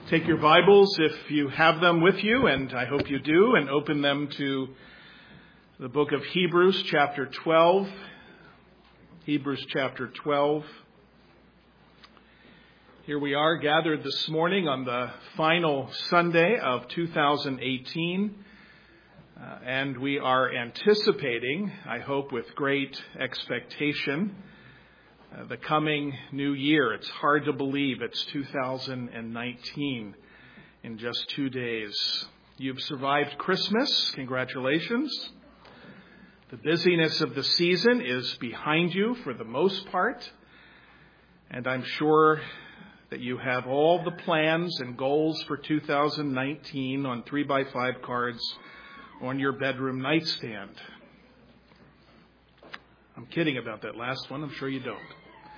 Take your Bibles, if you have them with you, and I hope you do, and open them to the book of Hebrews, chapter 12. Hebrews, chapter 12. Here we are gathered this morning on the final Sunday of 2018, and we are anticipating, I hope with great expectation, the coming new year. It's hard to believe it's 2019 in just 2 days. You've survived Christmas. Congratulations. The busyness of the season is behind you for the most part. And I'm sure that you have all the plans and goals for 2019 on 3x5 cards on your bedroom nightstand. I'm kidding about that last one. I'm sure you don't.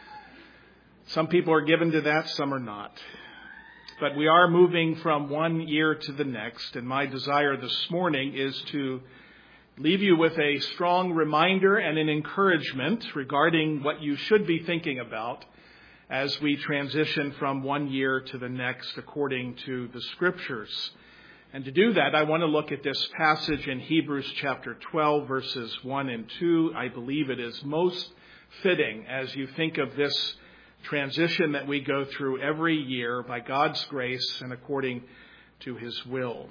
Some people are given to that, some are not. But we are moving from one year to the next, and my desire this morning is to leave you with a strong reminder and an encouragement regarding what you should be thinking about as we transition from one year to the next according to the Scriptures. And to do that, I want to look at this passage in Hebrews chapter 12, verses 1 and 2. I believe it is most fitting as you think of this transition that we go through every year by God's grace and according to His will.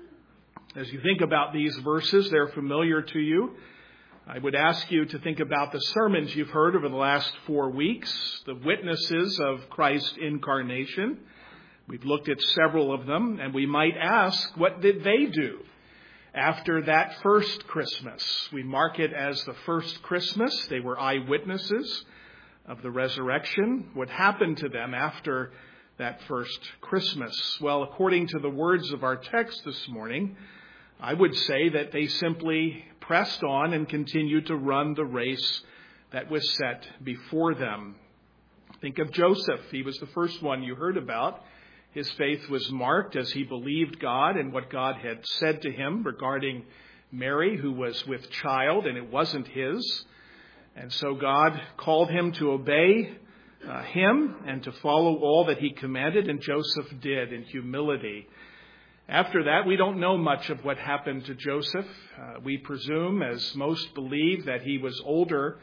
As you think about these verses, they're familiar to you. I would ask you to think about the sermons you've heard over the last 4 weeks, the witnesses of Christ's incarnation. We've looked at several of them, and we might ask, what did they do after that first Christmas? We mark it as the first Christmas. They were eyewitnesses of the resurrection. What happened to them after that first Christmas? Well, according to the words of our text this morning, I would say that they simply pressed on and continued to run the race that was set before them. Think of Joseph. He was the first one you heard about. His faith was marked as he believed God and what God had said to him regarding Mary, who was with child, and it wasn't his. And so God called him to obey him and to follow all that he commanded, and Joseph did in humility. After that, we don't know much of what happened to Joseph. We presume, as most believe, that he was older,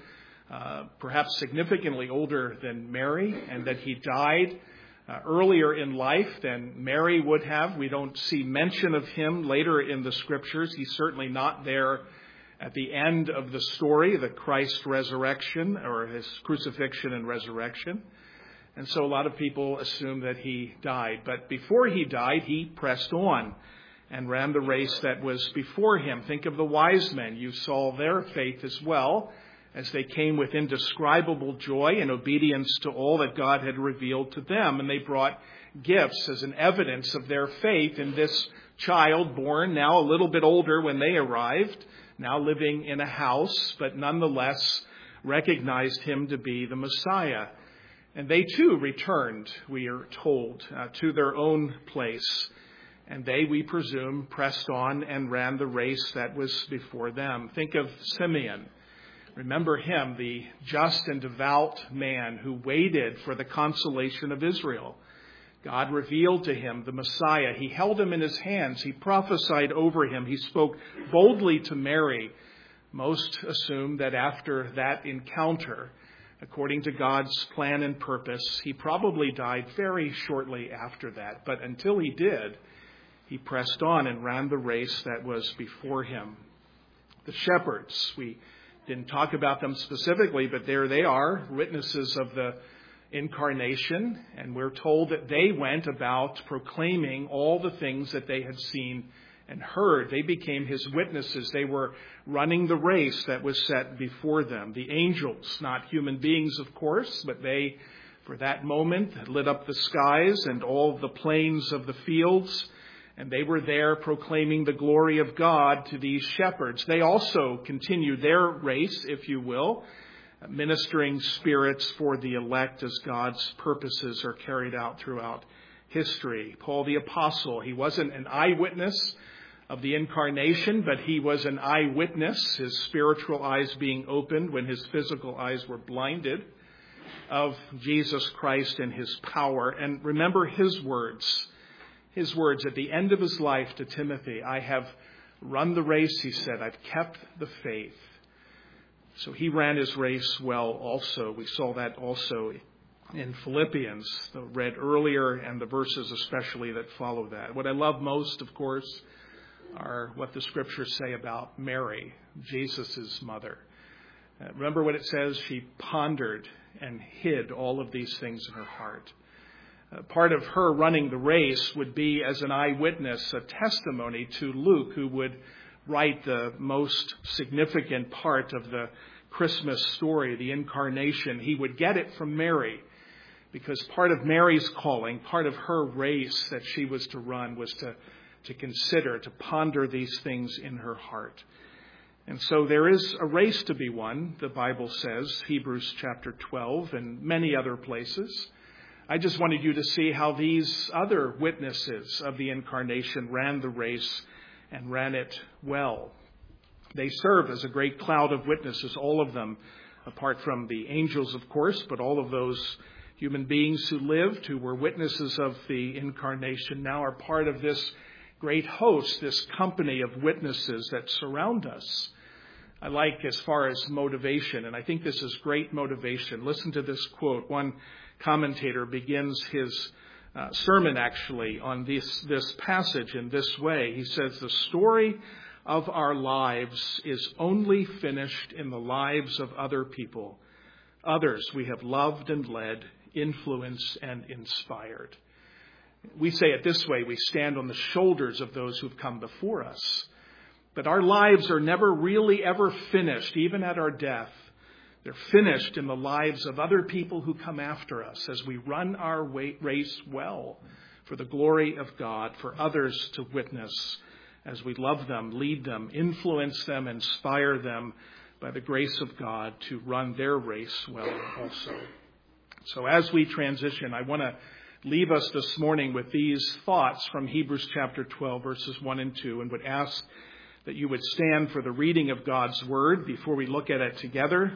perhaps significantly older than Mary, and that he died earlier in life than Mary would have. We don't see mention of him later in the Scriptures. He's certainly not there at the end of the story, the Christ resurrection, or his crucifixion and resurrection. And so a lot of people assume that he died. But before he died, he pressed on and ran the race that was before him. Think of the wise men. You saw their faith as well, as they came with indescribable joy and obedience to all that God had revealed to them. And they brought gifts as an evidence of their faith in this child born, now a little bit older when they arrived, now living in a house, but nonetheless recognized him to be the Messiah. And they too returned, we are told, to their own place. And they, we presume, pressed on and ran the race that was before them. Think of Simeon. Remember him, the just and devout man who waited for the consolation of Israel. God revealed to him the Messiah. He held him in his hands. He prophesied over him. He spoke boldly to Mary. Most assume that after that encounter, according to God's plan and purpose, he probably died very shortly after that. But until he did, he pressed on and ran the race that was before him. The shepherds, we didn't talk about them specifically, but there they are, witnesses of the incarnation, and we're told that they went about proclaiming all the things that they had seen and heard. They became his witnesses. They were running the race that was set before them. The angels, not human beings, of course, but they, for that moment, lit up the skies and all the plains of the fields, and they were there proclaiming the glory of God to these shepherds. They also continued their race, if you will, ministering spirits for the elect as God's purposes are carried out throughout history. Paul the Apostle, he wasn't an eyewitness of the incarnation, but he was an eyewitness, his spiritual eyes being opened when his physical eyes were blinded, of Jesus Christ and his power. And remember his words his words at the end of his life to Timothy. I have run the race, he said. I've kept the faith. So he ran his race well also. We saw that also in Philippians, read earlier, and the verses especially that follow that. What I love most, of course, are what the scriptures say about Mary, Jesus' mother. Remember what it says? She pondered and hid all of these things in her heart. Part of her running the race would be as an eyewitness, a testimony to Luke, who would write the most significant part of the Christmas story, the incarnation. He would get it from Mary, because part of Mary's calling, part of her race that she was to run was to consider, to ponder these things in her heart. And so there is a race to be won, the Bible says, Hebrews chapter 12 and many other places. I just wanted you to see how these other witnesses of the incarnation ran the race and ran it well. They serve as a great cloud of witnesses, all of them, apart from the angels, of course, but all of those human beings who lived, who were witnesses of the incarnation, now are part of this great host, this company of witnesses that surround us. I like as far as motivation, and I think this is great motivation. Listen to this quote. One commentator begins his sermon actually on this passage in this way. He says, the story of our lives is only finished in the lives of other people. Others we have loved and led, influenced and inspired. We say it this way: we stand on the shoulders of those who've come before us. But our lives are never really ever finished, even at our death. They're finished in the lives of other people who come after us as we run our race well for the glory of God, for others to witness as we love them, lead them, influence them, inspire them by the grace of God to run their race well also. So as we transition, I want to leave us this morning with these thoughts from Hebrews chapter 12, verses 1 and 2, and would ask that you would stand for the reading of God's word before we look at it together.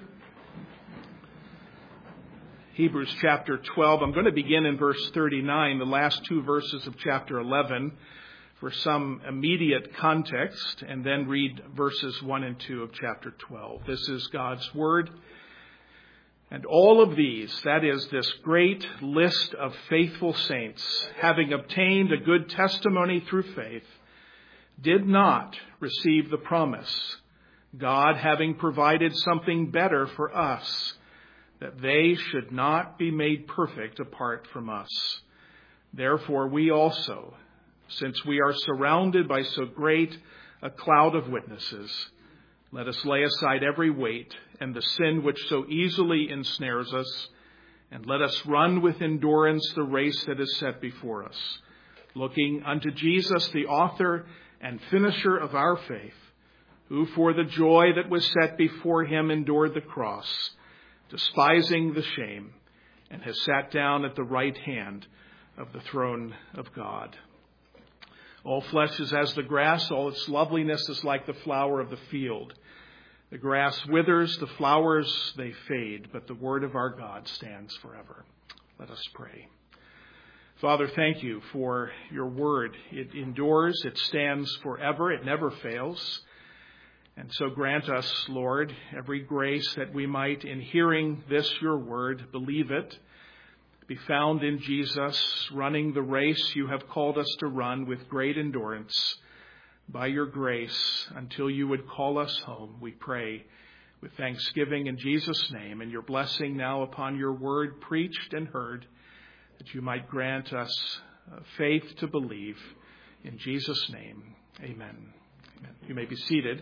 Hebrews chapter 12, I'm going to begin in verse 39, the last two verses of chapter 11, for some immediate context, and then read verses 1 and 2 of chapter 12. This is God's word. And all of these, that is, this great list of faithful saints, having obtained a good testimony through faith, did not receive the promise, God having provided something better for us, that they should not be made perfect apart from us. Therefore we also, since we are surrounded by so great a cloud of witnesses, let us lay aside every weight and the sin which so easily ensnares us, and let us run with endurance the race that is set before us, looking unto Jesus, the author and finisher of our faith, who for the joy that was set before him endured the cross, despising the shame, and has sat down at the right hand of the throne of God. All flesh is as the grass, all its loveliness is like the flower of the field. The grass withers, the flowers they fade, but the word of our God stands forever. Let us pray. Father, thank you for your word. It endures, it stands forever, it never fails. And so grant us, Lord, every grace that we might, in hearing this, your word, believe it, be found in Jesus, running the race you have called us to run with great endurance. By your grace, until you would call us home, we pray with thanksgiving in Jesus' name, and your blessing now upon your word preached and heard, that you might grant us faith to believe. In Jesus' name, amen. Amen. You may be seated.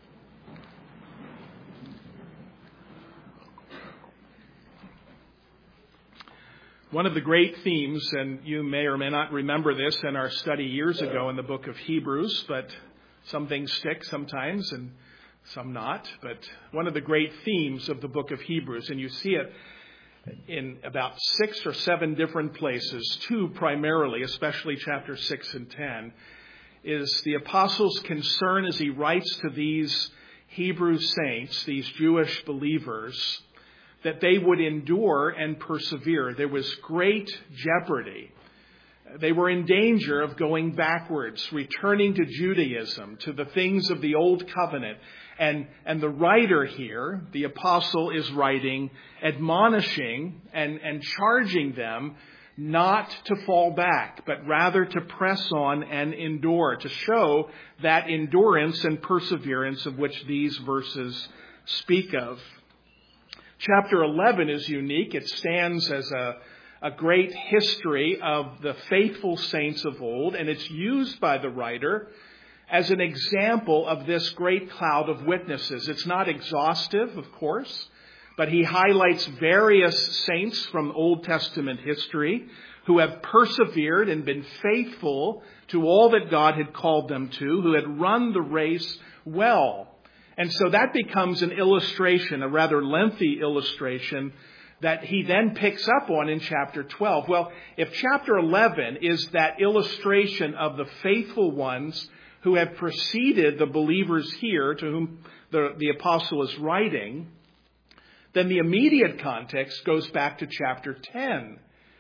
One of the great themes, and you may or may not remember this in our study years ago in the book of Hebrews, but some things stick sometimes and some not. But one of the great themes of the book of Hebrews, and you see it in about 6 or 7 different places, 2 primarily, especially chapter 6 and 10, is the apostle's concern as he writes to these Hebrew saints, these Jewish believers, that they would endure and persevere. There was great jeopardy They were in danger of going backwards, returning to Judaism, to the things of the Old Covenant. And the writer here, the apostle, is writing, admonishing and charging them not to fall back, but rather to press on and endure, to show that endurance and perseverance of which these verses speak of. Chapter 11 is unique. It stands as a great history of the faithful saints of old, and it's used by the writer as an example of this great cloud of witnesses. It's not exhaustive, of course, but he highlights various saints from Old Testament history who have persevered and been faithful to all that God had called them to, who had run the race well. And so that becomes an illustration, a rather lengthy illustration, that he then picks up on in chapter 12. Well, if chapter 11 is that illustration of the faithful ones who have preceded the believers here to whom the apostle is writing, then the immediate context goes back to chapter 10.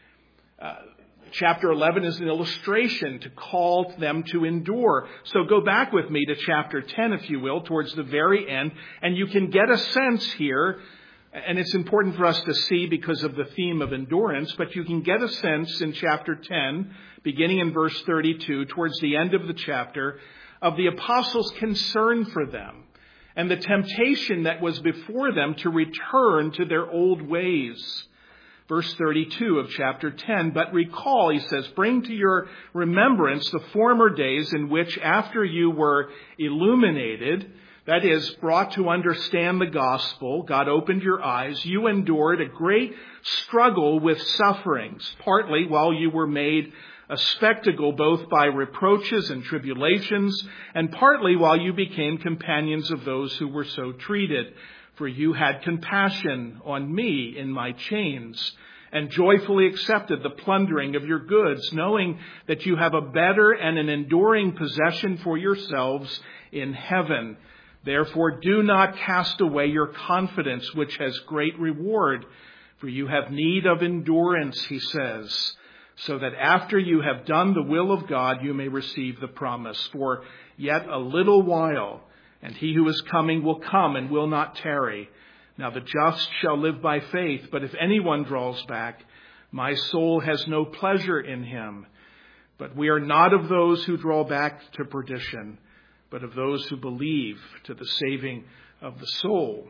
Chapter 11 is an illustration to call them to endure. So go back with me to chapter 10, if you will, towards the very end, and you can get a sense here, and it's important for us to see because of the theme of endurance, but you can get a sense in chapter 10, beginning in verse 32, towards the end of the chapter, of the apostles' concern for them and the temptation that was before them to return to their old ways. Verse 32 of chapter 10, but recall, he says, bring to your remembrance the former days in which after you were illuminated, that is, brought to understand the gospel, God opened your eyes, you endured a great struggle with sufferings, partly while you were made a spectacle both by reproaches and tribulations, and partly while you became companions of those who were so treated. For you had compassion on me in my chains, and joyfully accepted the plundering of your goods, knowing that you have a better and an enduring possession for yourselves in heaven. Therefore do not cast away your confidence, which has great reward. For you have need of endurance, he says, so that after you have done the will of God, you may receive the promise. For yet a little while, and he who is coming will come and will not tarry. Now the just shall live by faith, but if anyone draws back, my soul has no pleasure in him. But we are not of those who draw back to perdition, but of those who believe to the saving of the soul.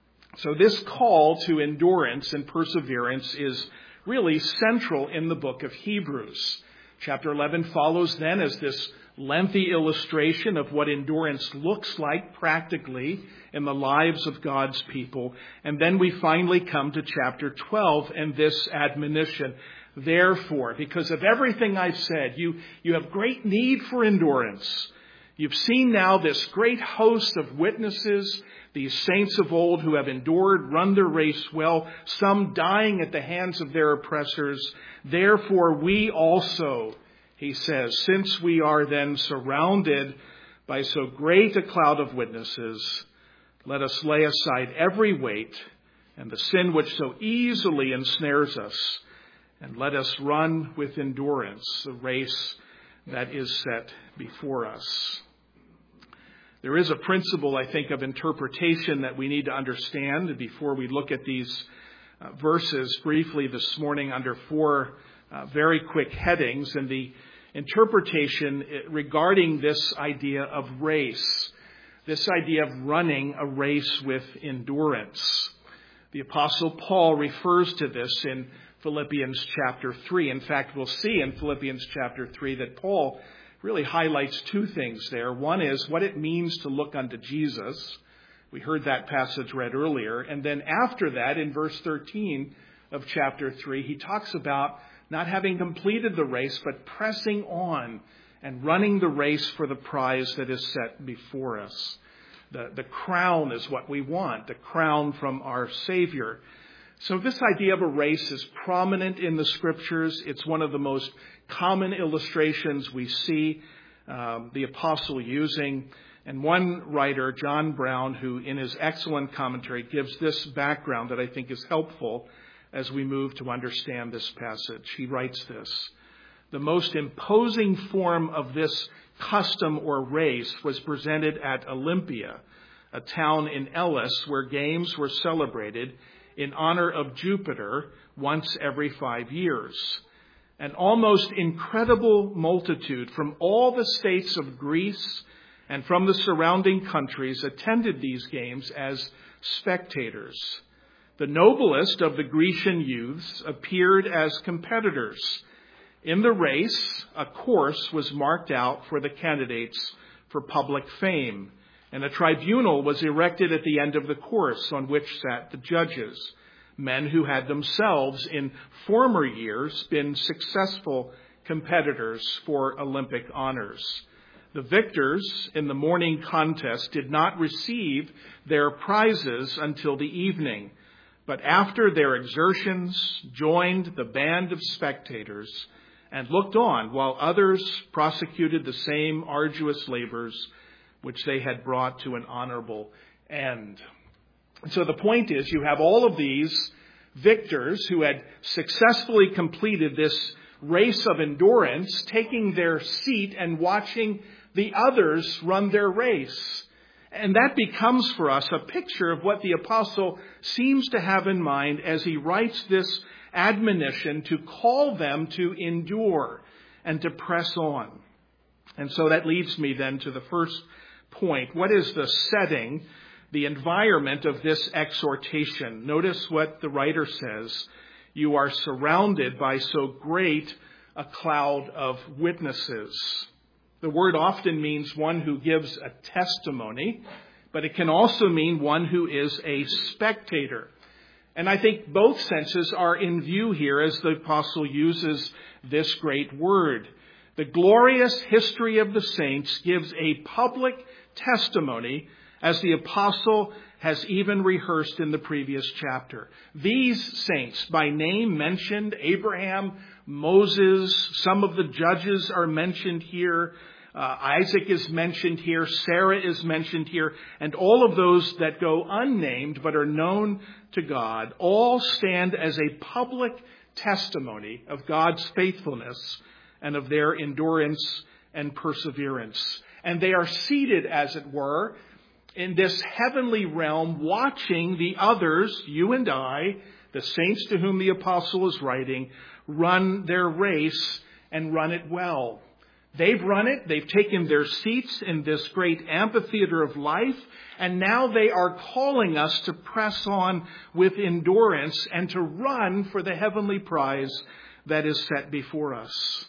So this call to endurance and perseverance is really central in the book of Hebrews. Chapter 11 follows then as this lengthy illustration of what endurance looks like practically in the lives of God's people. And then we finally come to chapter 12 and this admonition. Therefore, because of everything I've said, you have great need for endurance. You've seen now this great host of witnesses, these saints of old who have endured, run their race well, some dying at the hands of their oppressors. Therefore, we also, he says, since we are then surrounded by so great a cloud of witnesses, let us lay aside every weight and the sin which so easily ensnares us, and let us run with endurance the race that is set before us. There is a principle, I think, of interpretation that we need to understand before we look at these verses briefly this morning under four very quick headings. And the interpretation regarding this idea of race, this idea of running a race with endurance. The Apostle Paul refers to this in Philippians chapter 3. In fact, we'll see in Philippians chapter 3 that Paul really highlights two things there. One is what it means to look unto Jesus. We heard that passage read earlier. And then after that, in verse 13 of chapter 3, he talks about not having completed the race, but pressing on and running the race for the prize that is set before us. The crown is what we want, the crown from our Savior. So this idea of a race is prominent in the Scriptures. It's one of the most common illustrations we see the apostle using. And one writer, John Brown, who in his excellent commentary gives this background that I think is helpful as we move to understand this passage. He writes this: The most imposing form of this custom or race was presented at Olympia, a town in Elis where games were celebrated in honor of Jupiter once every 5 years. An almost incredible multitude from all the states of Greece and from the surrounding countries attended these games as spectators. The noblest of the Grecian youths appeared as competitors. In the race, a course was marked out for the candidates for public fame, and a tribunal was erected at the end of the course on which sat the judges, men who had themselves in former years been successful competitors for Olympic honors. The victors in the morning contest did not receive their prizes until the evening, but after their exertions joined the band of spectators and looked on while others prosecuted the same arduous labors which they had brought to an honorable end. So the point is, you have all of these victors who had successfully completed this race of endurance, taking their seat and watching the others run their race. And that becomes for us a picture of what the apostle seems to have in mind as he writes this admonition to call them to endure and to press on. And so that leads me then to the first point. What is the setting, the environment of this exhortation? Notice what the writer says. You are surrounded by so great a cloud of witnesses. The word often means one who gives a testimony, but it can also mean one who is a spectator. And I think both senses are in view here as the apostle uses this great word. The glorious history of the saints gives a public testimony, as the apostle has even rehearsed in the previous chapter. These saints, by name mentioned, Abraham, Moses, some of the judges are mentioned here, Isaac is mentioned here, Sarah is mentioned here, and all of those that go unnamed but are known to God, all stand as a public testimony of God's faithfulness and of their endurance and perseverance. And they are seated, as it were, in this heavenly realm, watching the others, you and I, the saints to whom the apostle is writing, run their race and run it well. They've run it. They've taken their seats in this great amphitheater of life. And now they are calling us to press on with endurance and to run for the heavenly prize that is set before us.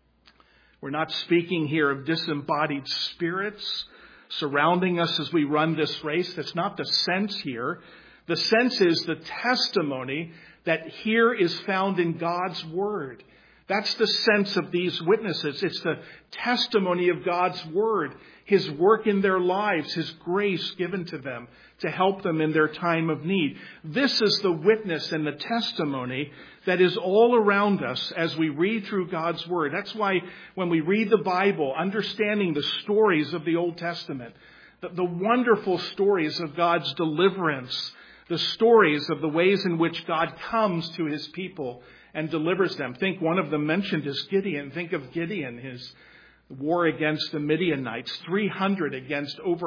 We're not speaking here of disembodied spirits surrounding us as we run this race. That's not the sense here. The sense is the testimony that here is found in God's Word. That's the sense of these witnesses. It's the testimony of God's Word, His work in their lives, His grace given to them to help them in their time of need. This is the witness and the testimony that is all around us as we read through God's Word. That's why when we read the Bible, understanding the stories of the Old Testament, the wonderful stories of God's deliverance, the stories of the ways in which God comes to His people and delivers them. Think one of them mentioned is Gideon. Think of Gideon, his war against the Midianites, 300 against over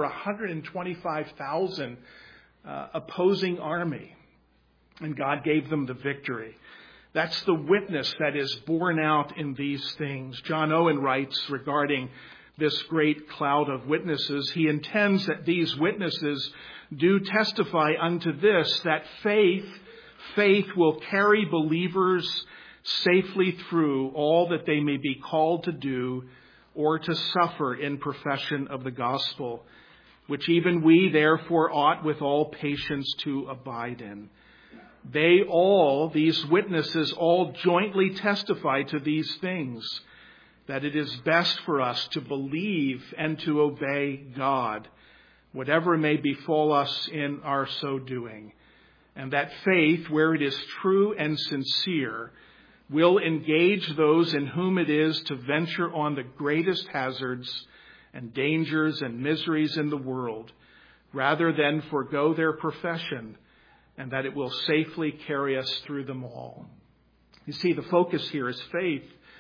125,000 opposing army. And God gave them the victory. That's the witness that is borne out in these things. John Owen writes regarding this great cloud of witnesses, he intends that these witnesses do testify unto this, that faith will carry believers safely through all that they may be called to do or to suffer in profession of the gospel, which even we therefore ought with all patience to abide in. They all, these witnesses, all jointly testify to these things, that it is best for us to believe and to obey God, whatever may befall us in our so doing. And that faith, where it is true and sincere, will engage those in whom it is to venture on the greatest hazards and dangers and miseries in the world, rather than forego their profession, and that it will safely carry us through them all. You see, the focus here is faith.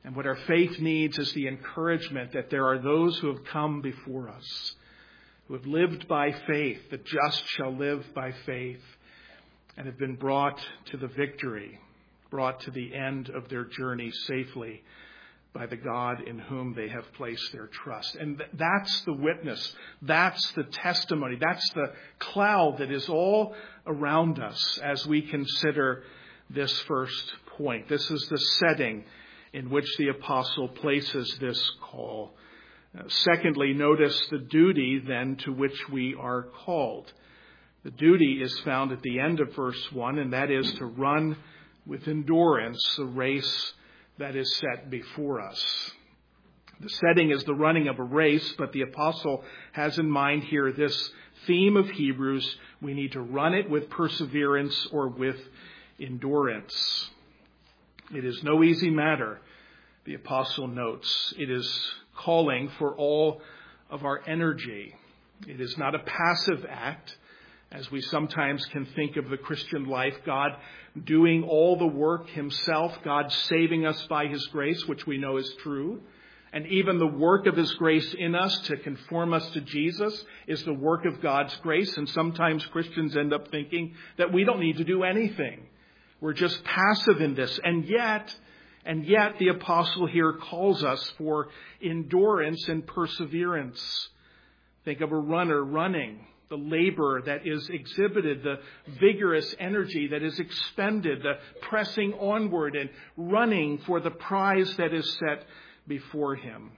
And what our faith needs is the encouragement that there are those who have come before us, who have lived by faith. The just shall live by faith, and have been brought to the victory, brought to the end of their journey safely by the God in whom they have placed their trust. And that's the witness. That's the testimony. That's the cloud that is all around us as we consider this first point. This is the setting in which the apostle places this call. Secondly, notice the duty then to which we are called. The duty is found at the end of verse 1, and that is to run with endurance the race that is set before us. The setting is the running of a race, but the apostle has in mind here this theme of Hebrews. We need to run it with perseverance or with endurance. It is no easy matter, the apostle notes. It is calling for all of our energy. It is not a passive act, as we sometimes can think of the Christian life, God doing all the work himself, God saving us by his grace, which we know is true. And even the work of his grace in us to conform us to Jesus is the work of God's grace. And sometimes Christians end up thinking that we don't need to do anything. We're just passive in this. And yet the apostle here calls us for endurance and perseverance. Think of a runner running, the labor that is exhibited, the vigorous energy that is expended, the pressing onward and running for the prize that is set before him.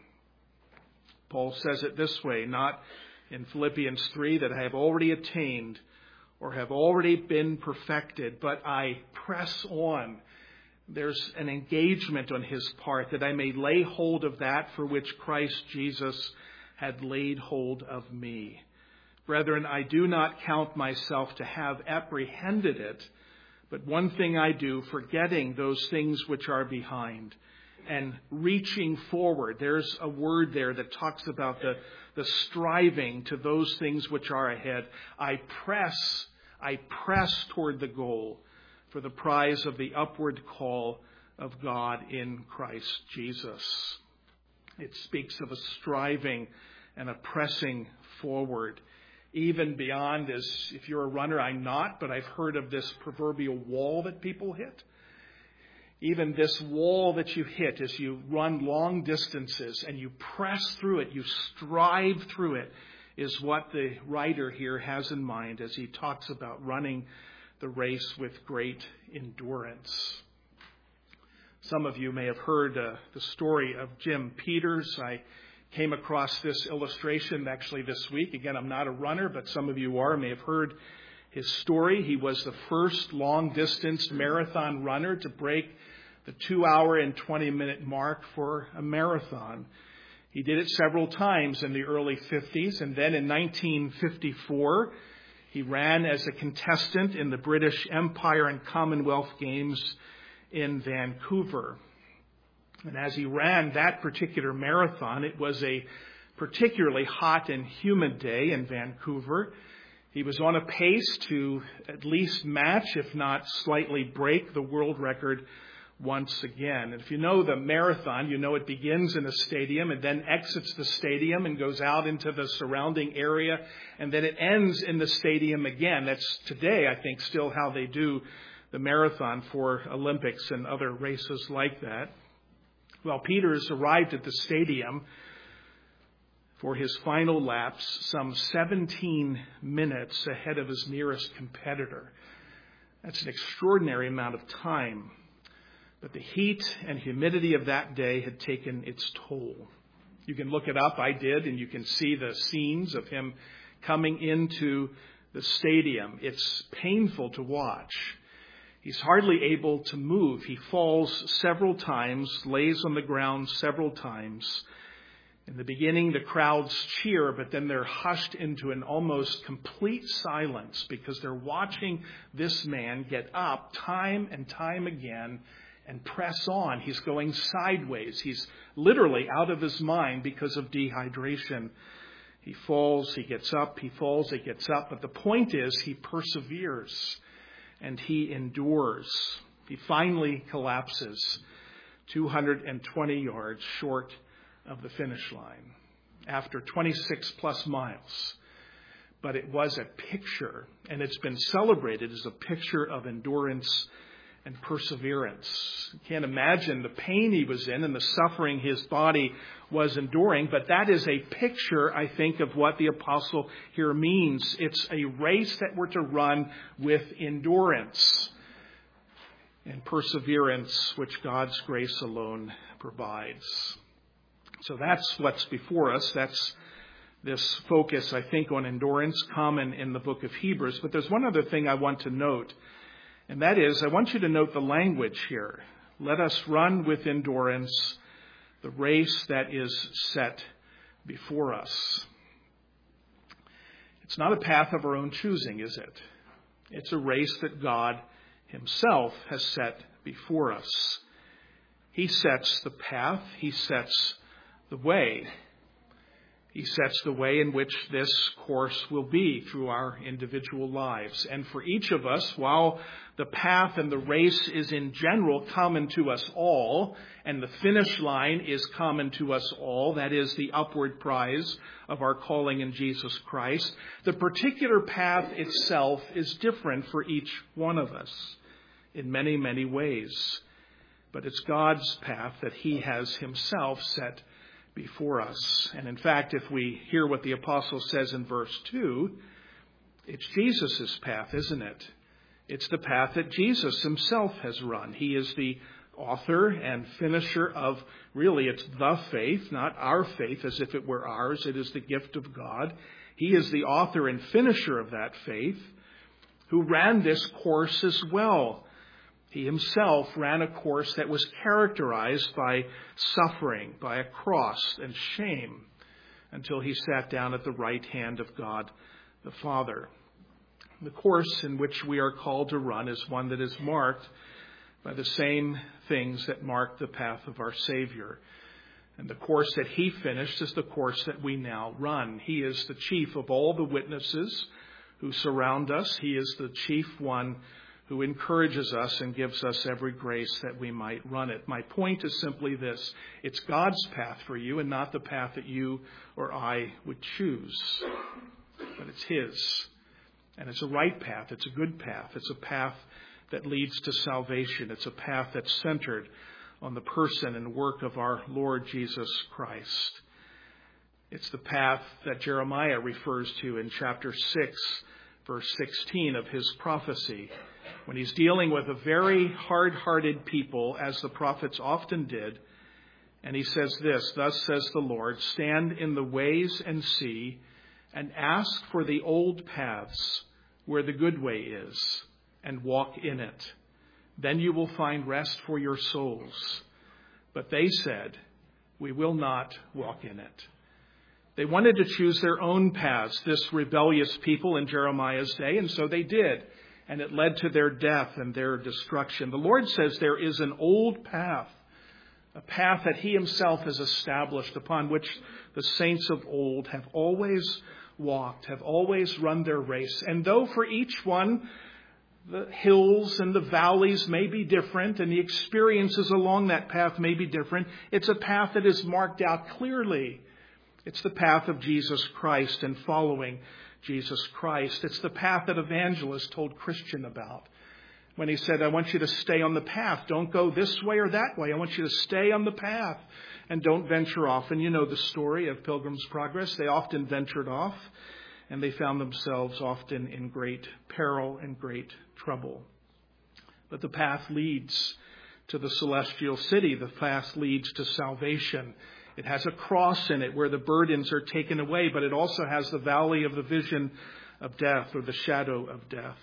Paul says it this way, not in Philippians 3 that I have already attained or have already been perfected, but I press on. There's an engagement on his part that I may lay hold of that for which Christ Jesus had laid hold of me. Brethren, I do not count myself to have apprehended it, but one thing I do, forgetting those things which are behind and reaching forward. There's a word there that talks about the striving to those things which are ahead. I press toward the goal for the prize of the upward call of God in Christ Jesus. It speaks of a striving and a pressing forward, even beyond, as if you're a runner, I'm not, but I've heard of this proverbial wall that people hit. Even this wall that you hit as you run long distances and you press through it, you strive through it, is what the writer here has in mind as he talks about running the race with great endurance. Some of you may have heard the story of Jim Peters. I came across this illustration actually this week. Again, I'm not a runner, but some of you are, may have heard his story. He was the first long-distance marathon runner to break the 2-hour and 20-minute mark for a marathon. He did it several times in the early 50s, and then in 1954, he ran as a contestant in the British Empire and Commonwealth Games in Vancouver. And as he ran that particular marathon, it was a particularly hot and humid day in Vancouver. He was on a pace to at least match, if not slightly break, the world record once again. And if you know the marathon, you know it begins in a stadium and then exits the stadium and goes out into the surrounding area, and then it ends in the stadium again. That's today, I think, still how they do the marathon for Olympics and other races like that. Well, Peters arrived at the stadium for his final laps some 17 minutes ahead of his nearest competitor. That's an extraordinary amount of time. But the heat and humidity of that day had taken its toll. You can look it up, I did, and you can see the scenes of him coming into the stadium. It's painful to watch. He's hardly able to move. He falls several times, lays on the ground several times. In the beginning, the crowds cheer, but then they're hushed into an almost complete silence because they're watching this man get up time and time again and press on. He's going sideways. He's literally out of his mind because of dehydration. He falls, he gets up, he falls, he gets up. But the point is, he perseveres and he endures. He finally collapses 220 yards short of the finish line after 26 plus miles. But it was a picture, and it's been celebrated as a picture of endurance and perseverance. You can't imagine the pain he was in and the suffering his body was enduring, but that is a picture, I think, of what the apostle here means. It's a race that we're to run with endurance and perseverance, which God's grace alone provides. So that's what's before us. That's this focus, I think, on endurance, common in the book of Hebrews. But there's one other thing I want to note, and that is, I want you to note the language here. Let us run with endurance the race that is set before us. It's not a path of our own choosing, is it? It's a race that God himself has set before us. He sets the path. He sets the way. He sets the way in which this course will be through our individual lives. And for each of us, while the path and the race is in general common to us all, and the finish line is common to us all, that is the upward prize of our calling in Jesus Christ, the particular path itself is different for each one of us in many, many ways. But it's God's path that he has himself set before us. And in fact, if we hear what the apostle says in verse 2, it's Jesus' path, isn't it? It's the path that Jesus himself has run. He is the author and finisher of, really, it's the faith, not our faith as if it were ours. It is the gift of God. He is the author and finisher of that faith, who ran this course as well. He himself ran a course that was characterized by suffering, by a cross and shame, until he sat down at the right hand of God the Father. The course in which we are called to run is one that is marked by the same things that mark the path of our Savior. And the course that he finished is the course that we now run. He is the chief of all the witnesses who surround us. He is the chief one who encourages us and gives us every grace that we might run it. My point is simply this: it's God's path for you and not the path that you or I would choose. But it's his. And it's a right path. It's a good path. It's a path that leads to salvation. It's a path that's centered on the person and work of our Lord Jesus Christ. It's the path that Jeremiah refers to in chapter 6, verse 16 of his prophecy, when he's dealing with a very hard-hearted people, as the prophets often did. And he says this: "Thus says the Lord, stand in the ways and see, and ask for the old paths where the good way is, and walk in it. Then you will find rest for your souls." But they said, "We will not walk in it." They wanted to choose their own paths, this rebellious people in Jeremiah's day, and so they did. And it led to their death and their destruction. The Lord says there is an old path, a path that he himself has established, upon which the saints of old have always walked, have always run their race. And though for each one the hills and the valleys may be different and the experiences along that path may be different, it's a path that is marked out clearly. It's the path of Jesus Christ and following Jesus Christ. It's the path that evangelist told Christian about when he said, "I want you to stay on the path. Don't go this way or that way. I want you to stay on the path and don't venture off." And you know the story of Pilgrim's Progress. They often ventured off, and they found themselves often in great peril and great trouble. But the path leads to the celestial city. The path leads to salvation. It has a cross in it where the burdens are taken away, but it also has the valley of the vision of death, or the shadow of death.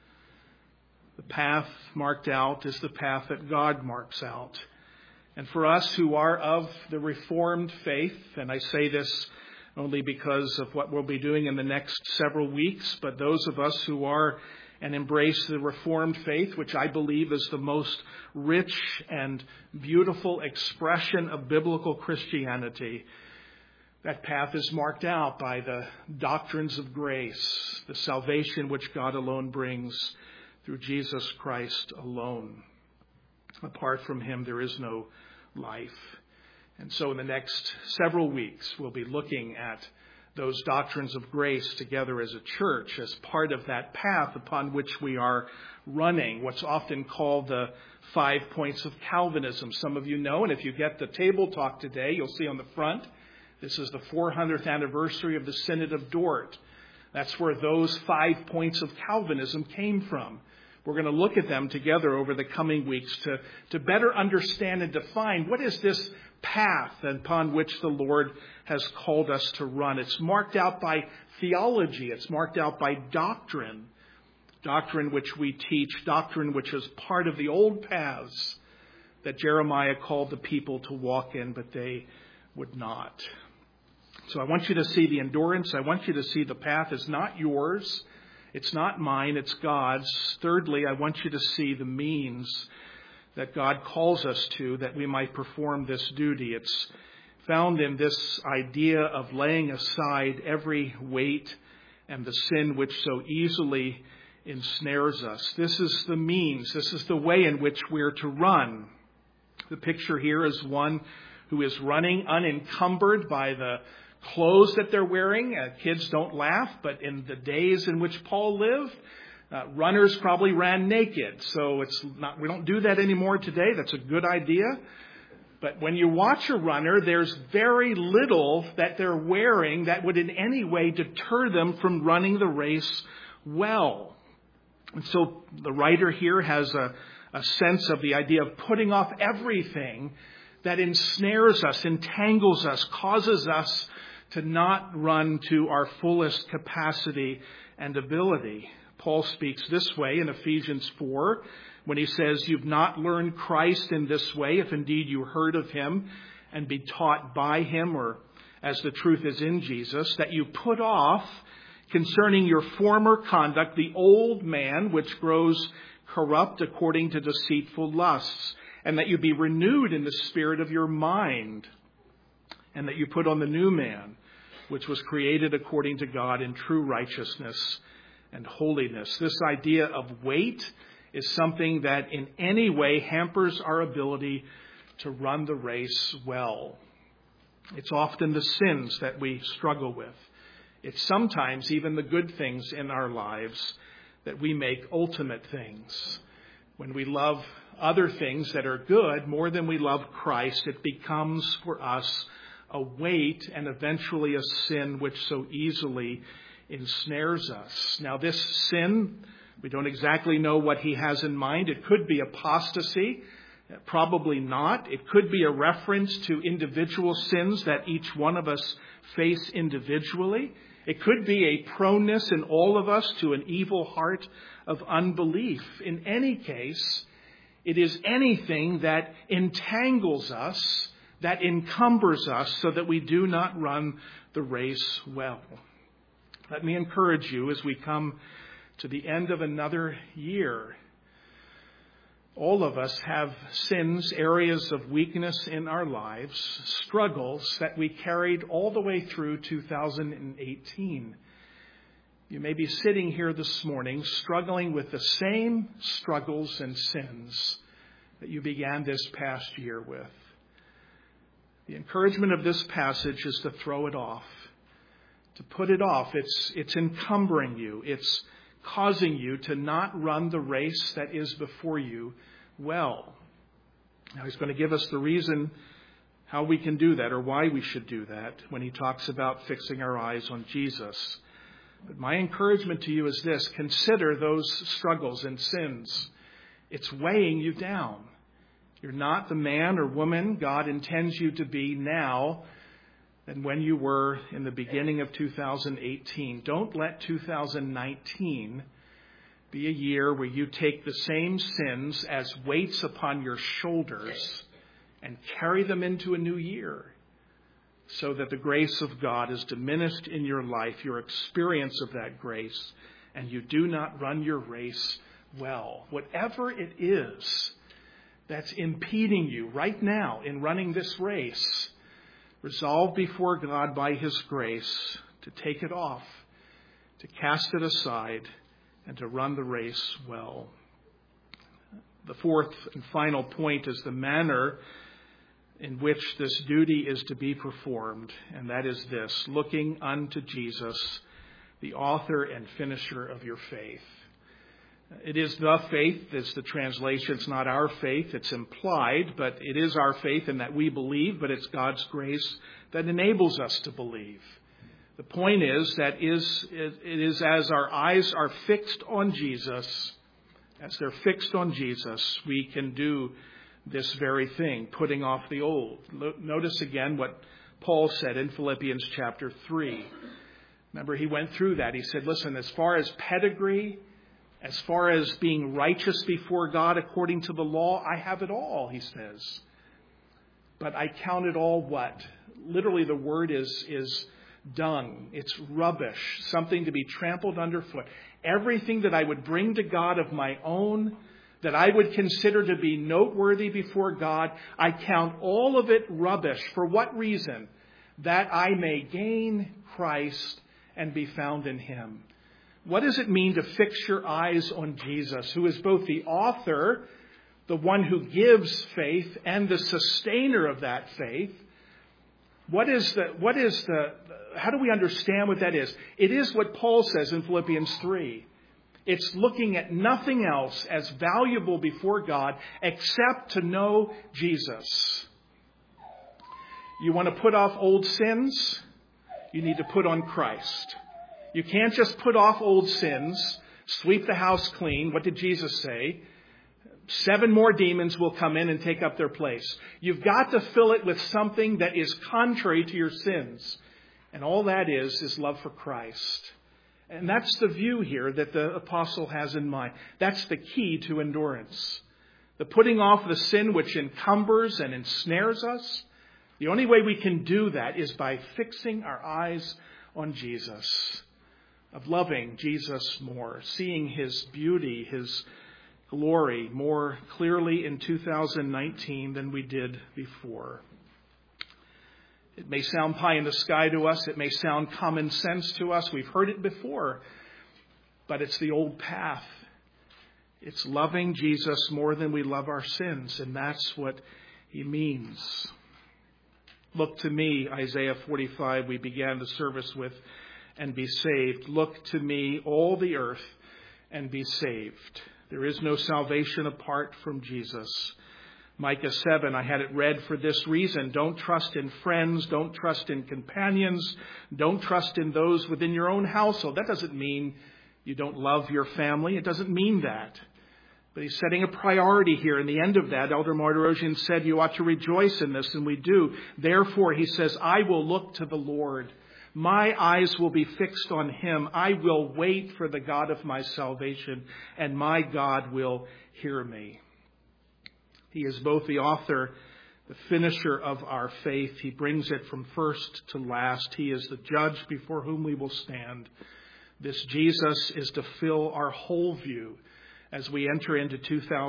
The path marked out is the path that God marks out. And for us who are of the Reformed faith, and I say this only because of what we'll be doing in the next several weeks, but those of us who are and embrace the Reformed faith, which I believe is the most rich and beautiful expression of biblical Christianity, that path is marked out by the doctrines of grace, the salvation which God alone brings through Jesus Christ alone. Apart from him, there is no life. And so in the next several weeks, we'll be looking at those doctrines of grace together as a church, as part of that path upon which we are running, what's often called the 5 points of Calvinism. Some of you know, and if you get the table talk today, you'll see on the front, this is the 400th anniversary of the Synod of Dort. That's where those 5 points of Calvinism came from. We're going to look at them together over the coming weeks to better understand and define what is this path upon which the Lord has called us to run. It's marked out by theology. It's marked out by doctrine. Doctrine which we teach, doctrine which is part of the old paths that Jeremiah called the people to walk in, but they would not. So I want you to see the endurance. I want you to see the path is not yours. It's not mine. It's God's. Thirdly, I want you to see the means that God calls us to that we might perform this duty. It's found in this idea of laying aside every weight and the sin which so easily ensnares us. This is the means. This is the way in which we're to run. The picture here is one who is running unencumbered by the clothes that they're wearing. Kids don't laugh, but in the days in which Paul lived, runners probably ran naked. So we don't do that anymore today. That's a good idea. But when you watch a runner, there's very little that they're wearing that would in any way deter them from running the race well. And so the writer here has a sense of the idea of putting off everything that ensnares us, entangles us, causes us to not run to our fullest capacity and ability. Paul speaks this way in Ephesians 4 when he says, "You've not learned Christ in this way, if indeed you heard of him and be taught by him, or as the truth is in Jesus, that you put off concerning your former conduct the old man which grows corrupt according to deceitful lusts, and that you be renewed in the spirit of your mind, and that you put on the new man, which was created according to God in true righteousness and holiness." This idea of weight is something that in any way hampers our ability to run the race well. It's often the sins that we struggle with. It's sometimes even the good things in our lives that we make ultimate things. When we love other things that are good more than we love Christ, it becomes for us a weight and eventually a sin which so easily ensnares us. Now this sin, we don't exactly know what he has in mind. It could be apostasy, probably not. It could be a reference to individual sins that each one of us face individually. It could be a proneness in all of us to an evil heart of unbelief. In any case, it is anything that entangles us, that encumbers us so that we do not run the race well. Let me encourage you as we come to the end of another year. All of us have sins, areas of weakness in our lives, struggles that we carried all the way through 2018. You may be sitting here this morning struggling with the same struggles and sins that you began this past year with. The encouragement of this passage is to throw it off, to put it off. It's encumbering you. It's causing you to not run the race that is before you well. Now, he's going to give us the reason how we can do that or why we should do that when he talks about fixing our eyes on Jesus. But my encouragement to you is this: consider those struggles and sins. It's weighing you down. You're not the man or woman God intends you to be now than when you were in the beginning of 2018. Don't let 2019 be a year where you take the same sins as weights upon your shoulders and carry them into a new year, so that the grace of God is diminished in your life, your experience of that grace, and you do not run your race well. Whatever it is that's impeding you right now in running this race, resolve before God by his grace to take it off, to cast it aside, and to run the race well. The fourth and final point is the manner in which this duty is to be performed, and that is this: looking unto Jesus, the author and finisher of your faith. It is the faith, it's the translation, it's not our faith, it's implied, but it is our faith in that we believe, but it's God's grace that enables us to believe. The point is that it is as our eyes are fixed on Jesus, as they're fixed on Jesus, we can do this very thing, putting off the old. Notice again what Paul said in Philippians chapter 3. Remember, he went through that. He said, listen, as far as pedigree, as far as being righteous before God according to the law, I have it all, he says. But I count it all what? Literally the word is dung. It's rubbish, something to be trampled underfoot. Everything that I would bring to God of my own, that I would consider to be noteworthy before God, I count all of it rubbish. For what reason? That I may gain Christ and be found in him. What does it mean to fix your eyes on Jesus, who is both the author, the one who gives faith, and the sustainer of that faith? How do we understand what that is? It is what Paul says in Philippians 3. It's looking at nothing else as valuable before God except to know Jesus. You want to put off old sins? You need to put on Christ. You can't just put off old sins, sweep the house clean. What did Jesus say? 7 more demons will come in and take up their place. You've got to fill it with something that is contrary to your sins. And all that is love for Christ. And that's the view here that the apostle has in mind. That's the key to endurance. The putting off the sin which encumbers and ensnares us. The only way we can do that is by fixing our eyes on Jesus. Of loving Jesus more. Seeing his beauty, his glory more clearly in 2019 than we did before. It may sound pie in the sky to us. It may sound common sense to us. We've heard it before. But it's the old path. It's loving Jesus more than we love our sins. And that's what he means. Look to me, Isaiah 45, we began the service with, and be saved. Look to me, all the earth, and be saved. There is no salvation apart from Jesus. Micah 7, I had it read for this reason. Don't trust in friends. Don't trust in companions. Don't trust in those within your own household. That doesn't mean you don't love your family. It doesn't mean that. But he's setting a priority here. In the end of that, Elder Martirosian said you ought to rejoice in this, and we do. Therefore, he says, I will look to the Lord. My eyes will be fixed on him. I will wait for the God of my salvation, and my God will hear me. He is both the author, the finisher of our faith. He brings it from first to last. He is the judge before whom we will stand. This Jesus is to fill our whole view as we enter into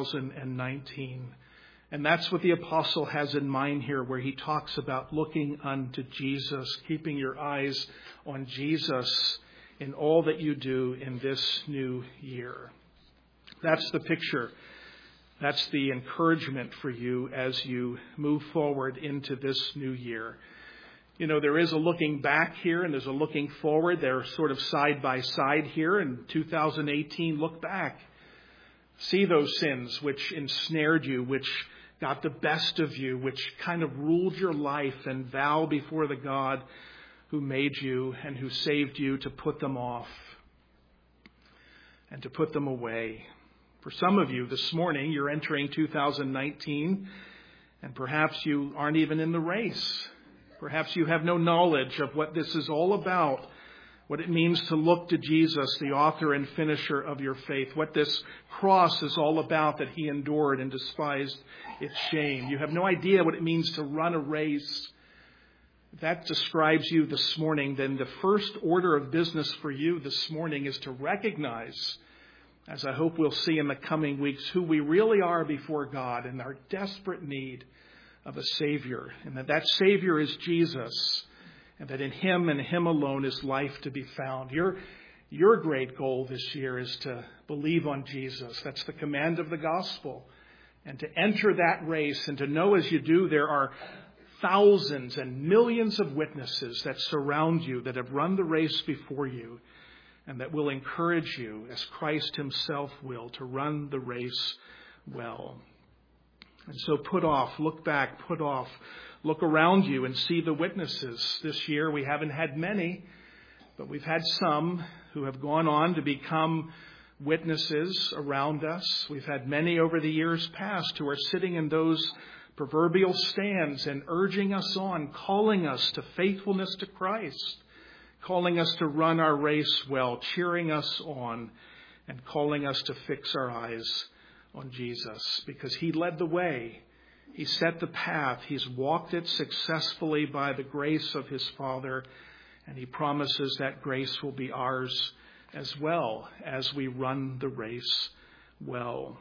2019. And that's what the apostle has in mind here, where he talks about looking unto Jesus, keeping your eyes on Jesus in all that you do in this new year. That's the picture. That's the encouragement for you as you move forward into this new year. You know, there is a looking back here and there's a looking forward. They're sort of side by side here. In 2018, look back. See those sins which ensnared you, which got the best of you, which kind of ruled your life, and vow before the God who made you and who saved you to put them off and to put them away. For some of you this morning, you're entering 2019, and perhaps you aren't even in the race. Perhaps you have no knowledge of what this is all about, what it means to look to Jesus, the author and finisher of your faith, what this cross is all about that he endured and despised its shame. You have no idea what it means to run a race. If that describes you this morning, then the first order of business for you this morning is to recognize, as I hope we'll see in the coming weeks, who we really are before God and our desperate need of a Savior. And that Savior is Jesus. And that in him and him alone is life to be found. Your great goal this year is to believe on Jesus. That's the command of the gospel. and to enter that race and to know as you do there are thousands and millions of witnesses that surround you, that have run the race before you, and that will encourage you, as Christ himself will, to run the race well. And so put off, look back, put off, look around you and see the witnesses. This year we haven't had many, but we've had some who have gone on to become witnesses around us. We've had many over the years past who are sitting in those proverbial stands and urging us on, calling us to faithfulness to Christ, calling us to run our race well, cheering us on, and calling us to fix our eyes on Jesus, because he led the way. He set the path. He's walked it successfully by the grace of his Father, and he promises that grace will be ours as well as we run the race well.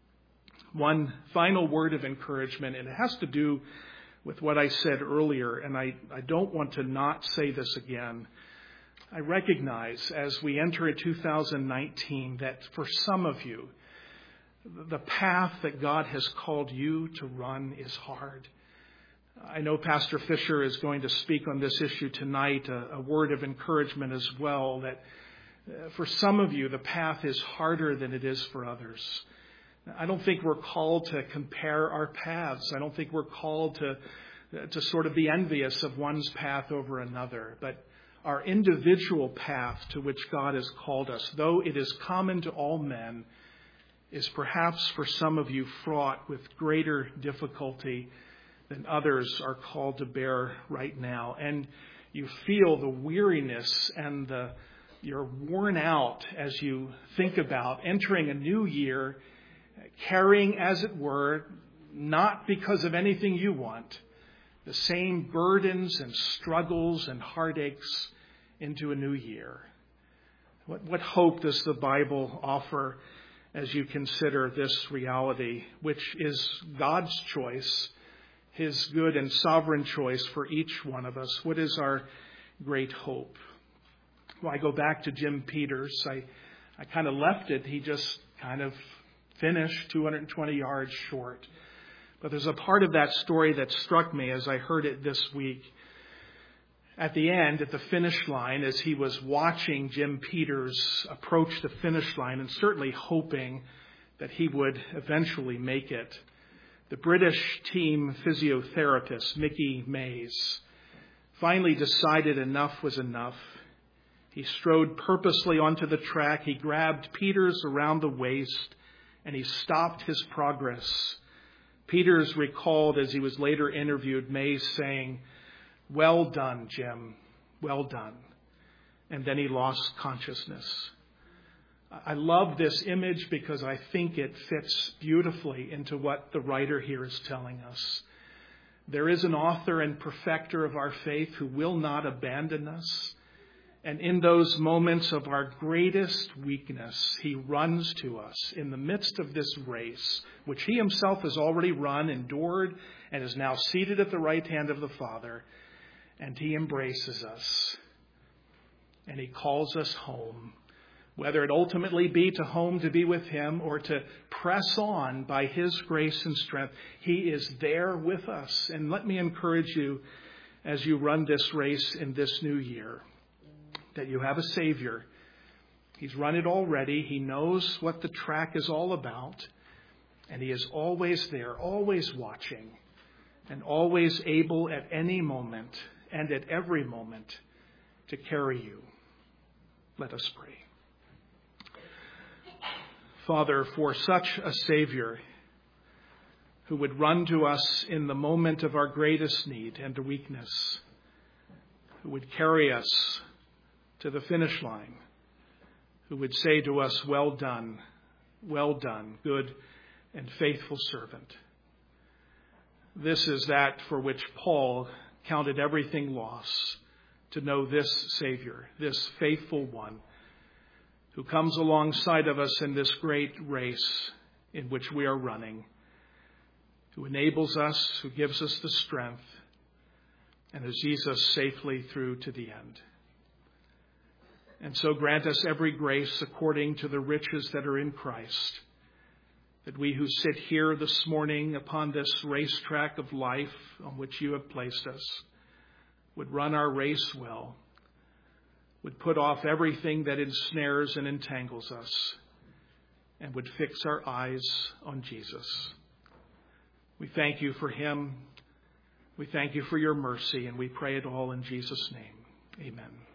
One final word of encouragement, and it has to do with what I said earlier, and I don't want to not say this again. I recognize as we enter in 2019 that for some of you, the path that God has called you to run is hard. I know Pastor Fisher is going to speak on this issue tonight, a word of encouragement as well, that for some of you, the path is harder than it is for others. I don't think we're called to compare our paths. I don't think we're called to sort of be envious of one's path over another. But our individual path to which God has called us, though it is common to all men, is perhaps for some of you fraught with greater difficulty than others are called to bear right now. And you feel the weariness and you're worn out as you think about entering a new year, carrying, as it were, not because of anything you want, the same burdens and struggles and heartaches into a new year. What hope does the Bible offer as you consider this reality, which is God's choice, his good and sovereign choice for each one of us? What is our great hope? Well, I go back to Jim Peters. I kind of left it. He just kind of finished 220 yards short. But there's a part of that story that struck me as I heard it this week. At the end, at the finish line, as he was watching Jim Peters approach the finish line and certainly hoping that he would eventually make it, the British team physiotherapist, Mickey Mays, finally decided enough was enough. He strode purposely onto the track. He grabbed Peters around the waist and he stopped his progress. Peters recalled, as he was later interviewed, Mays saying, "Well done, Jim. Well done." And then he lost consciousness. I love this image because I think it fits beautifully into what the writer here is telling us. There is an author and perfecter of our faith who will not abandon us. And in those moments of our greatest weakness, he runs to us in the midst of this race, which he himself has already run, endured, and is now seated at the right hand of the Father. And he embraces us. And he calls us home, whether it ultimately be to home to be with him or to press on by his grace and strength. He is there with us. And let me encourage you as you run this race in this new year, that you have a Savior. He's run it already. He knows what the track is all about. And he is always there, always watching, and always able at any moment and at every moment to carry you. Let us pray. Father, for such a Savior who would run to us in the moment of our greatest need and weakness, who would carry us to the finish line, who would say to us, well done, good and faithful servant. This is that for which Paul counted everything loss, to know this Savior, this faithful one, who comes alongside of us in this great race in which we are running, who enables us, who gives us the strength, and who sees us safely through to the end. And so grant us every grace according to the riches that are in Christ, that we who sit here this morning upon this racetrack of life on which you have placed us would run our race well, would put off everything that ensnares and entangles us, and would fix our eyes on Jesus. We thank you for him. We thank you for your mercy, and we pray it all in Jesus' name. Amen.